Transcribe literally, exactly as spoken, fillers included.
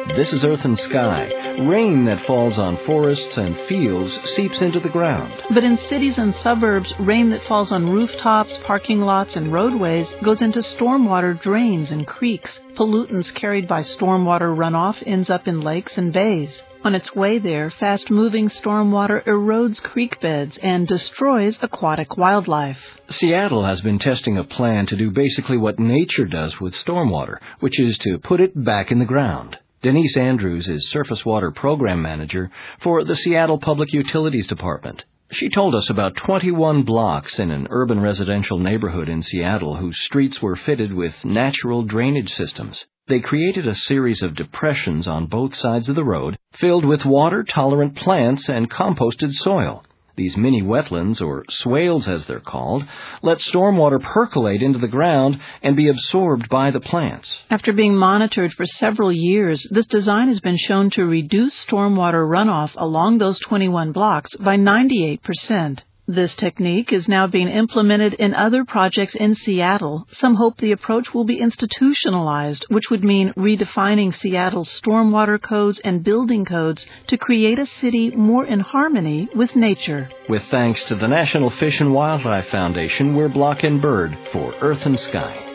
This is Earth and Sky. Rain that falls on forests and fields seeps into the ground. But in cities and suburbs, rain that falls on rooftops, parking lots, and roadways goes into stormwater drains and creeks. Pollutants carried by stormwater runoff ends up in lakes and bays. On its way there, fast-moving stormwater erodes creek beds and destroys aquatic wildlife. Seattle has been testing a plan to do basically what nature does with stormwater, which is to put it back in the ground. Denise Andrews is Surface Water Program Manager for the Seattle Public Utilities Department. She told us about twenty-one blocks in an urban residential neighborhood in Seattle whose streets were fitted with natural drainage systems. They created a series of depressions on both sides of the road, filled with water-tolerant plants and composted soil. These mini wetlands, or swales as they're called, let stormwater percolate into the ground and be absorbed by the plants. After being monitored for several years, this design has been shown to reduce stormwater runoff along those twenty-one blocks by ninety-eight percent. This technique is now being implemented in other projects in Seattle. Some hope the approach will be institutionalized, which would mean redefining Seattle's stormwater codes and building codes to create a city more in harmony with nature. With thanks to the National Fish and Wildlife Foundation, we're Block and Bird for Earth and Sky.